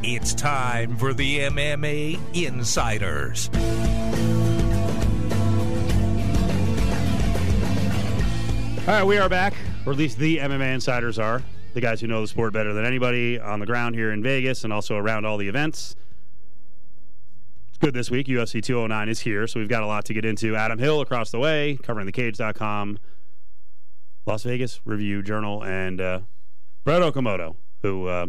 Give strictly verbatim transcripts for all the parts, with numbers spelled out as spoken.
It's time for the M M A Insiders. All right, we are back, or at least the M M A Insiders are. The guys who know the sport better than anybody on the ground here in Vegas and also around all the events. It's good this week. U F C two oh nine is here, so we've got a lot to get into. Adam Hill across the way, covering the cage dot com, Las Vegas Review Journal, and uh, Brett Okamoto, who, uh,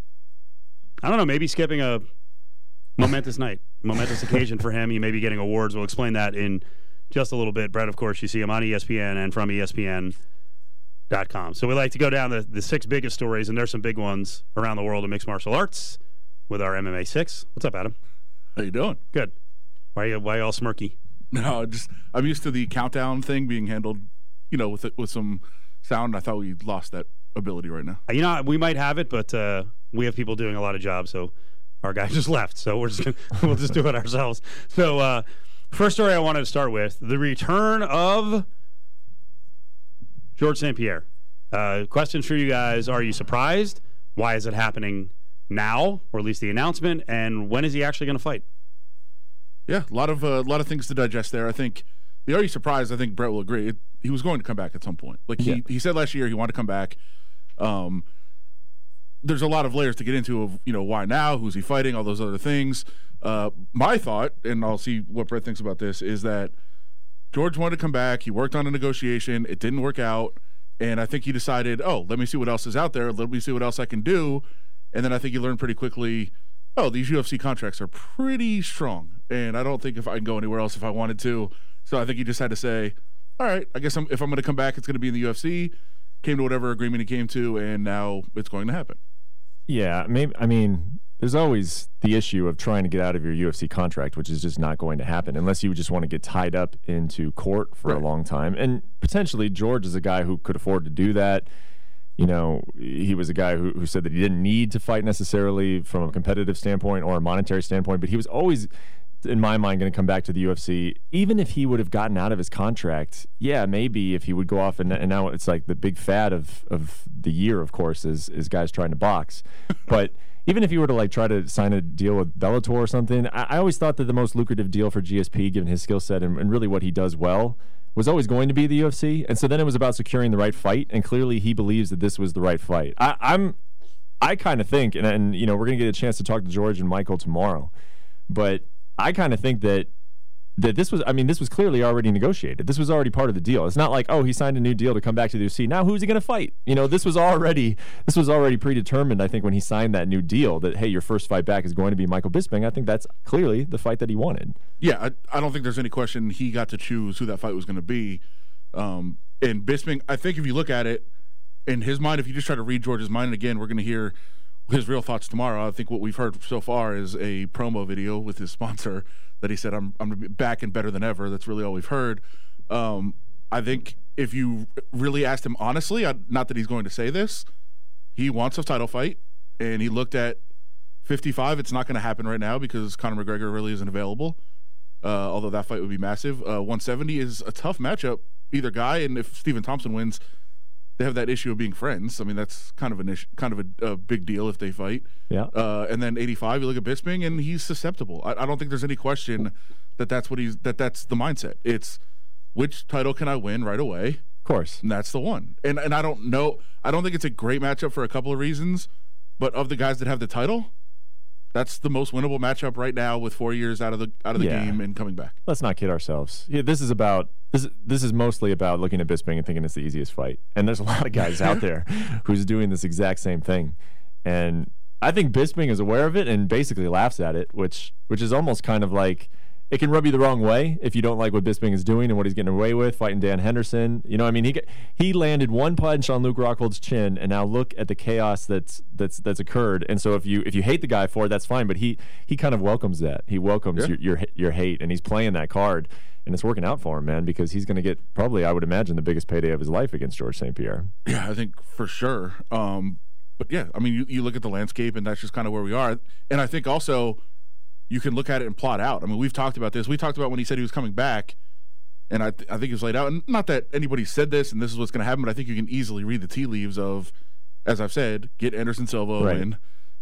I don't know, maybe skipping a momentous night, momentous occasion for him. He may be getting awards. We'll explain that in just a little bit. Brett, of course, you see him on E S P N and from E S P N dot com. So we like to go down the, the six biggest stories, and there's some big ones around the world of mixed martial arts with our M M A six. What's up, Adam? How you doing? Good. Why are you, why are you all smirky? No, just I'm used to the countdown thing being handled, you know, with with some sound. I thought we lost that ability right now. You know, we might have it, but uh, we have people doing a lot of jobs, so our guy just left. So we're just we'll just do it ourselves. So uh, first story I wanted to start with, the return of Georges Saint-Pierre. Uh, questions for you guys. Are you surprised? Why is it happening now, or at least the announcement? And when is he actually going to fight? Yeah, a lot of a uh, lot of things to digest there. I think the Are you surprised? I think Brett will agree. It, he was going to come back at some point. Like he, yeah. he said last year he wanted to come back. Um, there's a lot of layers to get into of, you know, why now, who's he fighting, all those other things. Uh, my thought, and I'll see what Brett thinks about this, is that George wanted to come back. He worked on a negotiation. It didn't work out. And I think he decided, oh, let me see what else is out there. Let me see what else I can do. And then I think he learned pretty quickly, oh, these U F C contracts are pretty strong. And I don't think if I can go anywhere else if I wanted to. So I think he just had to say, all right, I guess I'm, if I'm going to come back, it's going to be in the U F C. Came to whatever agreement he came to, and now it's going to happen. Yeah, maybe. I mean, there's always the issue of trying to get out of your U F C contract, which is just not going to happen unless you just want to get tied up into court for right. a long time. And potentially George is a guy who could afford to do that. You know, he was a guy who, who said that he didn't need to fight necessarily from a competitive standpoint or a monetary standpoint, but he was always, in my mind, going to come back to the U F C. Even if he would have gotten out of his contract, yeah, maybe if he would go off and, and now it's like the big fad of, of the year, of course, is, is guys trying to box. But even if he were to like try to sign a deal with Bellator or something, I, I always thought that the most lucrative deal for G S P, given his skill set and, and really what he does well, was always going to be the U F C. And so then it was about securing the right fight, and clearly he believes that this was the right fight. I, I'm, I kind of think, and, and you know, we're going to get a chance to talk to George and Michael tomorrow, but I kind of think that that this was, I mean, this was clearly already negotiated. This was already part of the deal. It's not like, oh, he signed a new deal to come back to the U F C. Now who's he going to fight? You know, this was already this was already predetermined, I think, when he signed that new deal that, hey, your first fight back is going to be Michael Bisping. I think that's clearly the fight that he wanted. Yeah, I, I don't think there's any question he got to choose who that fight was going to be. Um, and Bisping, I think if you look at it, in his mind, if you just try to read George's mind, and again, we're going to hear his real thoughts tomorrow. I think what we've heard so far is a promo video with his sponsor that he said, I'm I'm back and better than ever. That's really all we've heard. Um, I think if you really asked him honestly, I, not that he's going to say this, he wants a title fight, and he looked at fifty-five. It's not going to happen right now because Conor McGregor really isn't available, uh, although that fight would be massive. Uh, one seventy is a tough matchup, either guy, and if Stephen Thompson wins, they have that issue of being friends. I mean, that's kind of an issue, kind of a, a big deal if they fight. Yeah. Uh, and then eighty-five, you look at Bisping, and he's susceptible. I, I don't think there's any question that that's what he's that that's the mindset. It's which title can I win right away? Of course, and that's the one. And and I don't know. I don't think it's a great matchup for a couple of reasons. But of the guys that have the title, that's the most winnable matchup right now with four years out of the out of the yeah. game and coming back. Let's not kid ourselves. Yeah, this is about this. This is mostly about looking at Bisping and thinking it's the easiest fight. And there's a lot of guys out there who's doing this exact same thing. And I think Bisping is aware of it and basically laughs at it, which which is almost kind of like, it can rub you the wrong way if you don't like what Bisping is doing and what he's getting away with, fighting Dan Henderson. You know, I mean, he he landed one punch on Luke Rockhold's chin, and now look at the chaos that's that's that's occurred. And so if you if you hate the guy for it, that's fine. But he he kind of welcomes that. He welcomes yeah. your, your your hate, and he's playing that card, and it's working out for him, man, because he's going to get probably, I would imagine, the biggest payday of his life against Georges Saint-Pierre. Yeah, I think for sure. Um, but yeah, I mean, you, you look at the landscape, and that's just kind of where we are. And I think also, you can look at it and plot out. I mean, we've talked about this. We talked about when he said he was coming back, and I, th- I think it was laid out. And not that anybody said this and this is what's going to happen, but I think you can easily read the tea leaves of, as I've said, get Anderson Silva a right. win,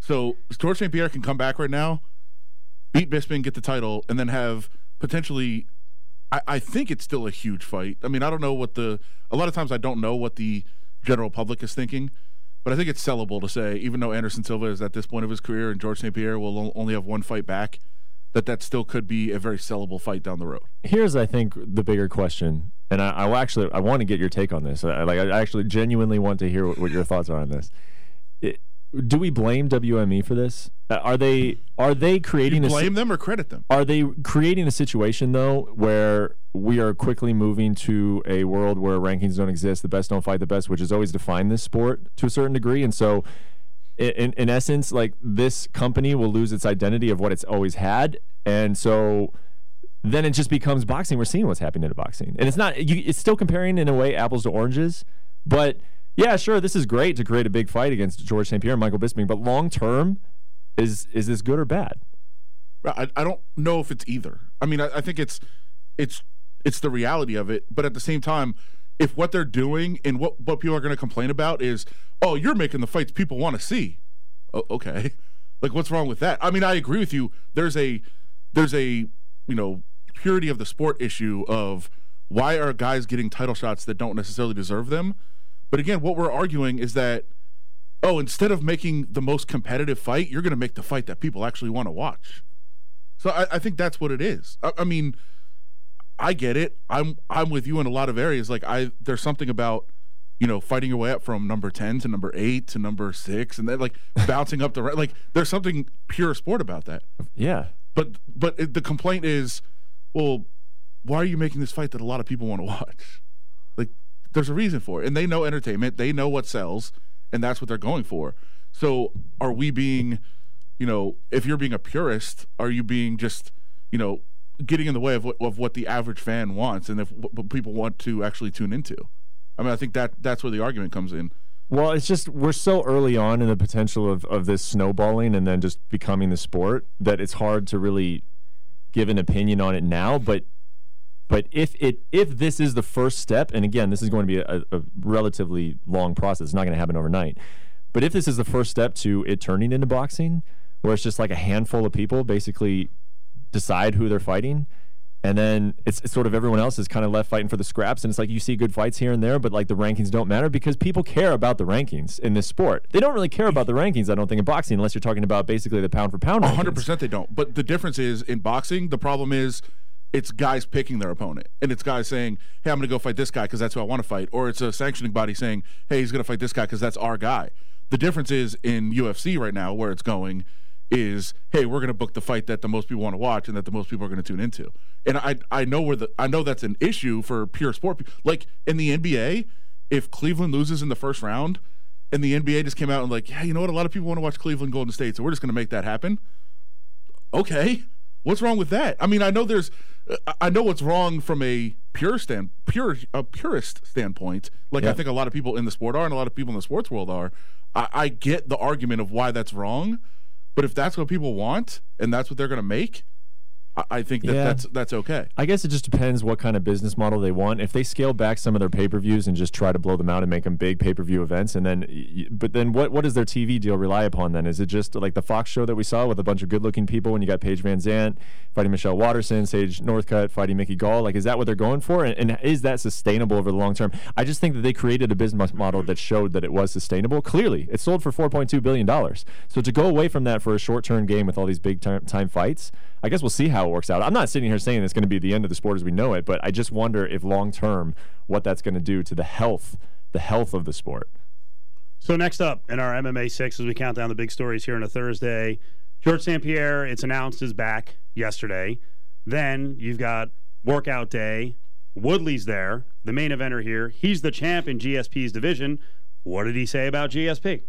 So George Saint Pierre can come back right now, beat Bisping, get the title, and then have potentially. I, I think it's still a huge fight. I mean, I don't know what the. A lot of times I don't know what the general public is thinking, but I think it's sellable to say, even though Anderson Silva is at this point of his career and George Saint Pierre will only have one fight back, that that still could be a very sellable fight down the road. Here's, I think, the bigger question, and I, I actually I want to get your take on this. I, like, I actually genuinely want to hear what, what your thoughts are on this. It, do we blame W M E for this? Uh, are they are they creating? You blame a, them or credit them? Are they creating a situation though where we are quickly moving to a world where rankings don't exist, the best don't fight the best, which has always defined this sport to a certain degree, and so. In, in essence, like this company will lose its identity of what it's always had, and so then it just becomes boxing. We're seeing what's happening in boxing, and it's not. You, it's still comparing in a way apples to oranges, but yeah, sure, this is great to create a big fight against George Saint Pierre and Michael Bisping, but long term, is is this good or bad? I, I don't know if it's either. I mean, I, I think it's it's it's the reality of it, but at the same time, if what they're doing and what what people are going to complain about is, oh, you're making the fights people want to see. Oh, okay. Like, what's wrong with that? I mean, I agree with you. There's a, there's a, you know, purity of the sport issue of why are guys getting title shots that don't necessarily deserve them? But again, what we're arguing is that, oh, instead of making the most competitive fight, you're going to make the fight that people actually want to watch. So I, I think that's what it is. I, I mean, I get it. I'm I'm with you in a lot of areas. Like I, there's something about, you know, fighting your way up from number ten to number eight to number six, and then like bouncing up the like. There's something pure sport about that. Yeah. But but it, the complaint is, well, why are you making this fight that a lot of people want to watch? Like, there's a reason for it, and they know entertainment. They know what sells, and that's what they're going for. So, are we being, you know, if you're being a purist, are you being just, you know, getting in the way of what, of what the average fan wants, and if what people want to actually tune into? I mean, I think that that's where the argument comes in. Well, it's just we're so early on in the potential of, of this snowballing and then just becoming the sport that it's hard to really give an opinion on it now. But but if it if this is the first step, and again, this is going to be a, a relatively long process. It's not going to happen overnight. But if this is the first step to it turning into boxing, where it's just like a handful of people basically decide who they're fighting, and then it's, it's sort of everyone else is kind of left fighting for the scraps, and it's like you see good fights here and there, but like the rankings don't matter because people care about the rankings in this sport. They don't really care about the rankings, I don't think, in boxing, unless you're talking about basically the pound for pound rankings. one hundred percent they don't. But the difference is in boxing, the problem is it's guys picking their opponent, and it's guys saying, hey, I'm going to go fight this guy because that's who I want to fight, or it's a sanctioning body saying, hey, he's going to fight this guy because that's our guy. The difference is in U F C right now, where it's going is, hey, we're going to book the fight that the most people want to watch and that the most people are going to tune into. And I I know where the I know that's an issue for pure sport. Like in the N B A, if Cleveland loses in the first round and the N B A just came out and like, yeah, you know what, a lot of people want to watch Cleveland Golden State, so we're just going to make that happen. Okay, what's wrong with that? I mean, I know there's I know what's wrong from a pure stand pure a purist standpoint. Like, yeah. I think a lot of people in the sport are and a lot of people in the sports world are. I, I get the argument of why that's wrong. But if that's what people want and that's what they're going to make, I think that yeah. that's that's okay. I guess it just depends what kind of business model they want. If they scale back some of their pay-per-views and just try to blow them out and make them big pay-per-view events, and then, but then what what does their T V deal rely upon then? Is it just like the Fox show that we saw with a bunch of good-looking people when you got Paige Van Zandt fighting Michelle Watterson, Sage Northcutt fighting Mickey Gall? Like, is that what they're going for? And, and is that sustainable over the long term? I just think that they created a business model that showed that it was sustainable. Clearly, it sold for four point two billion dollars. So to go away from that for a short-term game with all these big-time fights, I guess we'll see how it works out. I'm not sitting here saying it's going to be the end of the sport as we know it, but I just wonder if long-term what that's going to do to the health, the health of the sport. So next up in our M M A six, as we count down the big stories here on a Thursday, George Saint Pierre, it's announced, is back yesterday. Then you've got workout day. Woodley's there, the main eventer here. He's the champ in G S P's division. What did he say about G S P?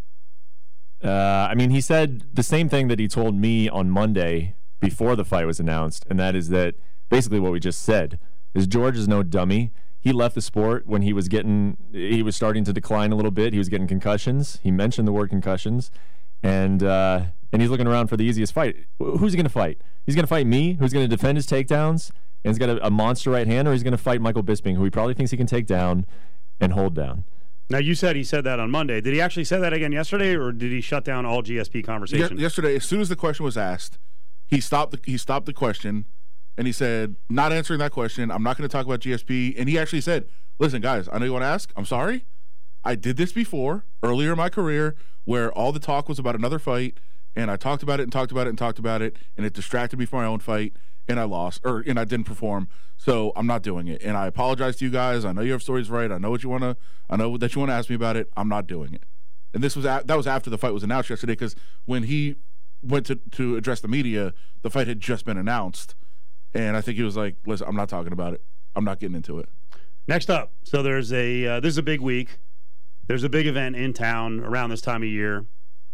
Uh, I mean, he said the same thing that he told me on Monday before the fight was announced, and that is that basically what we just said is George is no dummy. He left the sport when he was getting, he was starting to decline a little bit. He was getting concussions. He mentioned the word concussions, and uh, and he's looking around for the easiest fight. Who's he going to fight? He's going to fight me, who's going to defend his takedowns, and he's got a, a monster right hand, or he's going to fight Michael Bisping, who he probably thinks he can take down and hold down. Now, you said he said that on Monday. Did he actually say that again yesterday, or did he shut down all G S P conversation? Ye- yesterday, as soon as the question was asked, he stopped the, he stopped the question, and he said, not answering that question. I'm not going to talk about G S P. And he actually said, listen, guys, I know you want to ask. I'm sorry. I did this before, earlier in my career, where all the talk was about another fight, and I talked about it and talked about it and talked about it, and it distracted me from my own fight, and I lost, or and I didn't perform. So I'm not doing it. And I apologize to you guys. I know you have stories right. I know what you want to. I know that you want to ask me about it. I'm not doing it. And this was a, that was after the fight was announced yesterday, because when he went to to address the media, the fight had just been announced, and I think he was like, "Listen, I'm not talking about it. I'm not getting into it." Next up, so there's a uh, this is a big week. There's a big event in town around this time of year.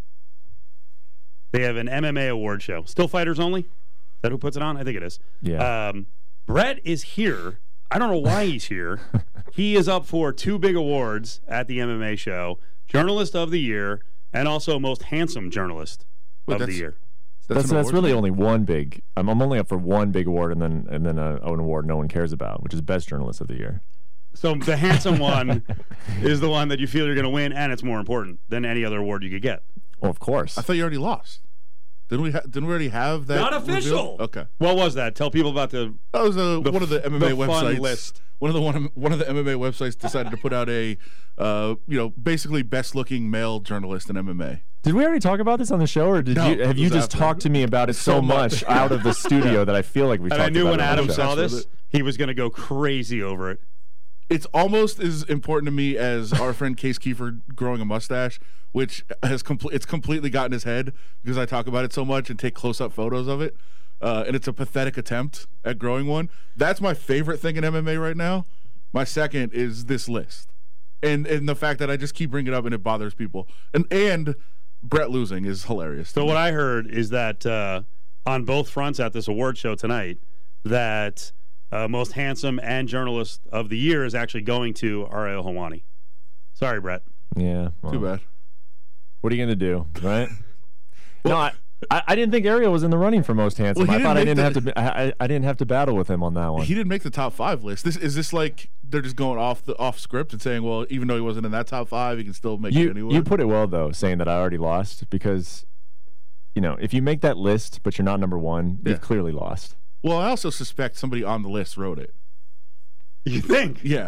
They have an M M A award show. Still fighters only? Is that who puts it on? I think it is. Yeah. Um, Brett is here. I don't know why he's here. He is up for two big awards at the M M A show: Journalist of the Year and also Most Handsome Journalist Wait, of the Year. That's an that's award really show? only one big. I'm, I'm only up for one big award, and then and then a, an award no one cares about, which is Best Journalist of the Year. So the handsome one is the one that you feel you're going to win, and it's more important than any other award you could get. Well, of course. I thought you already lost. Didn't we? Ha- didn't we already have that? Not official. revealed? Okay. What was that? Tell people about the That was a, The one of the M M A the fun websites. list. One of the one, one of the M M A websites decided to put out a, uh, you know, basically best looking male journalist in M M A. Did we already talk about this on the show, or did No, you have it you was just after. talked to me about it so, So much much. out of the studio that I feel like we And talked I knew about when it on Adam the show. saw Obsessed this, with he was going to go crazy over it. It's almost as important to me as our friend Case Kiefer growing a mustache, which has complete. It's completely gotten his head because I talk about it so much and take close up photos of it. Uh, and it's a pathetic attempt at growing one. That's my favorite thing in M M A right now. My second is this list, and and the fact that I just keep bringing it up and it bothers people. And and Brett losing is hilarious. So what I heard is that uh, on both fronts at this award show tonight, that uh, Most Handsome and Journalist of the Year is actually going to Ariel Helwani. Sorry, Brett. Yeah. well, Too bad. What are you going to do, right? no, I, I I didn't think Ariel was in the running for Most Handsome. Well, he I thought I didn't didn't make have to. I, I I didn't have to battle with him on that one. He didn't make the top five list. This is this like they're just going off the off script and saying, well, even though he wasn't in that top five, he can still make You it anyway. you put it well though, saying that I already lost because, you know, if you make that list but you're not number one, Yeah. you've clearly lost. Well, I also suspect somebody on the list wrote it. You think? Yeah,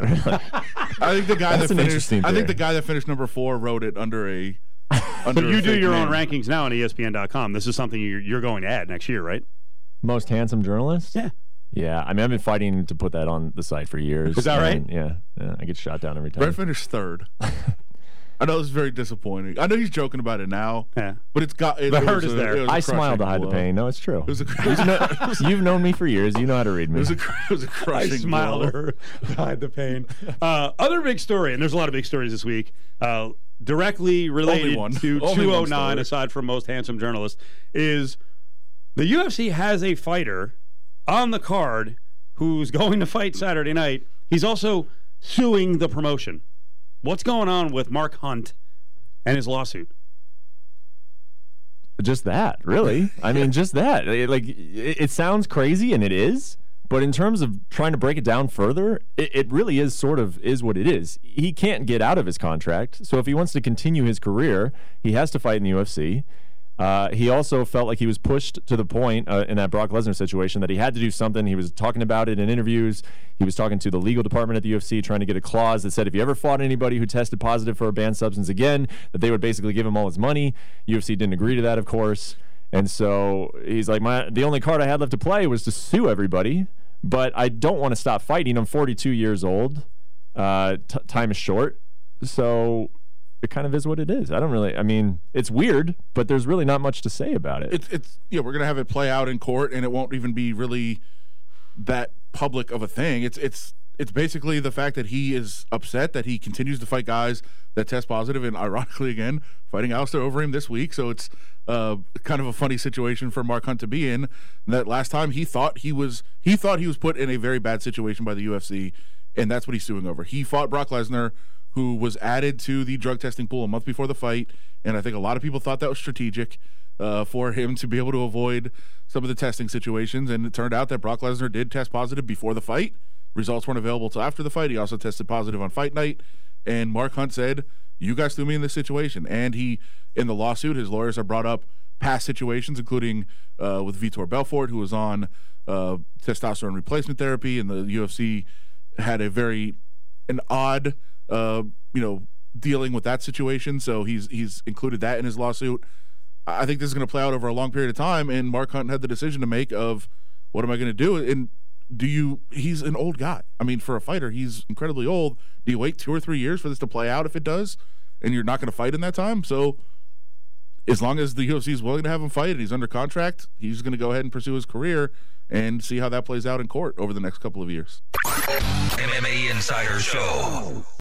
I think the guy That's that an finished. interesting I think theory. the guy that finished number four wrote it under a. Under But a you do fake your own name. rankings now on E S P N dot com. This is something you're, you're going to add next year, right? Most handsome journalist? Yeah. Yeah. I mean, I've been fighting to put that on the site for years. Is that right? and, Yeah. yeah. I get shot down every time. Brett finished third. I know it's very disappointing. I know he's joking about it now, Yeah. but it's got it, The it hurt was is a- there. it was a I smile to crushing hide the blow. pain. No, it's true. It was a, You know- You've known me for years. You know how to read it me. was a, it was a I crushing smiled blow. at her to hide the pain. Uh, other big story, and there's a lot of big stories this week, uh, directly related one. to Only two one oh nine, story. aside from Most Handsome Journalist, is the U F C has a fighter on the card who's going to fight Saturday night. He's also suing the promotion. What's going on with Mark Hunt and his lawsuit? Just that, really. I mean, just that. It, like, it, it sounds crazy, and it is. But in terms of trying to break it down further, it, it really is sort of is what it is. He can't get out of his contract. So if he wants to continue his career, he has to fight in the U F C. Uh, he also felt like he was pushed to the point uh, in that Brock Lesnar situation that he had to do something. He was talking about it in interviews. He was talking to the legal department at the U F C trying to get a clause that said if he ever fought anybody who tested positive for a banned substance again, that they would basically give him all his money. U F C didn't agree to that, of course. And so he's like, my the only card I had left to play was to sue everybody, but I don't want to stop fighting. I'm forty-two years old. Uh, t- time is short. So it kind of is what it is. I don't really, I mean, it's weird, but there's really not much to say about it. It's it's yeah, we're gonna have it play out in court, and it won't even be really that public of a thing. It's it's it's basically the fact that he is upset that he continues to fight guys that test positive, and ironically, again, fighting Alistair Overeem this week. So it's uh, kind of a funny situation for Mark Hunt to be in. That last time he thought he was he thought he was put in a very bad situation by the U F C, and that's what he's suing over. He fought Brock Lesnar, who was added to the drug testing pool a month before the fight, and I think a lot of people thought that was strategic uh, for him to be able to avoid some of the testing situations, and it turned out that Brock Lesnar did test positive before the fight. Results weren't available till after the fight. He also tested positive on fight night, And Mark Hunt said, you guys threw me in this situation. And he, in the lawsuit, his lawyers have brought up past situations, including uh, with Vitor Belfort, who was on uh, testosterone replacement therapy, and the U F C had a very an odd, uh, you know, dealing with that situation. So he's he's included that in his lawsuit. I think this is going to play out over a long period of time, and Mark Hunt had the decision to make of what am I going to do? And do you? He's an old guy. I mean, for a fighter, he's incredibly old. Do you wait two or three years for this to play out if it does, and you're not going to fight in that time? So as long as the U F C is willing to have him fight and he's under contract, he's going to go ahead and pursue his career and see how that plays out in court over the next couple of years. M M A Insider Show.